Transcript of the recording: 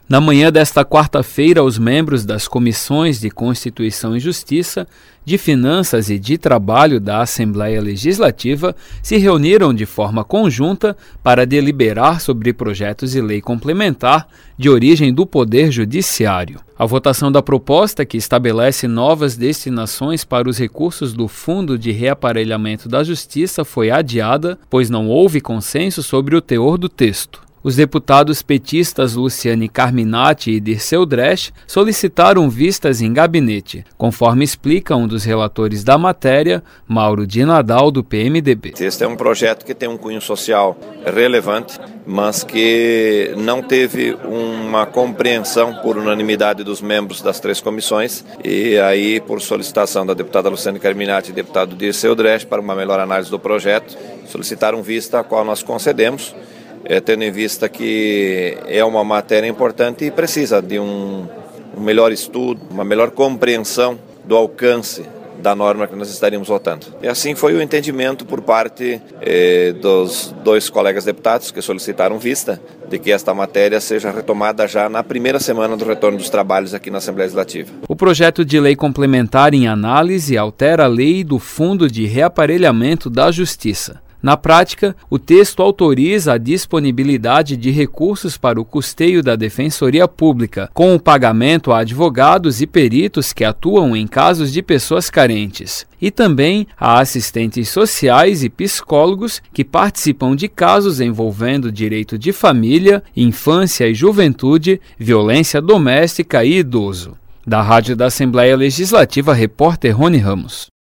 Na manhã desta quarta-feira, os membros das Comissões de Constituição e Justiça, de Finanças e de Trabalho da Assembleia Legislativa se reuniram de forma conjunta para deliberar sobre projetos de lei complementar de origem do Poder Judiciário. A votação da proposta, que estabelece novas destinações para os recursos do Fundo de Reaparelhamento da Justiça, foi adiada, pois não houve consenso sobre o teor do texto. Os deputados petistas Luciane Carminati e Dirceu Dresch solicitaram vistas em gabinete, conforme explica um dos relatores da matéria, Mauro de Nadal, do PMDB. Este é um projeto que tem um cunho social relevante, mas que não teve uma compreensão por unanimidade dos membros das três comissões, e aí, por solicitação da deputada Luciane Carminati e deputado Dirceu Dresch para uma melhor análise do projeto, solicitaram vista a qual nós concedemos, tendo em vista que é uma matéria importante e precisa de um melhor estudo, uma melhor compreensão do alcance da norma que nós estaríamos votando. E assim foi o entendimento por parte dos dois colegas deputados que solicitaram vista de que esta matéria seja retomada já na primeira semana do retorno dos trabalhos aqui na Assembleia Legislativa. O projeto de lei complementar em análise altera a lei do Fundo de Reaparelhamento da Justiça. Na prática, o texto autoriza a disponibilidade de recursos para o custeio da Defensoria Pública, com o pagamento a advogados e peritos que atuam em casos de pessoas carentes, e também a assistentes sociais e psicólogos que participam de casos envolvendo direito de família, infância e juventude, violência doméstica e idoso. Da Rádio da Assembleia Legislativa, repórter Rony Ramos.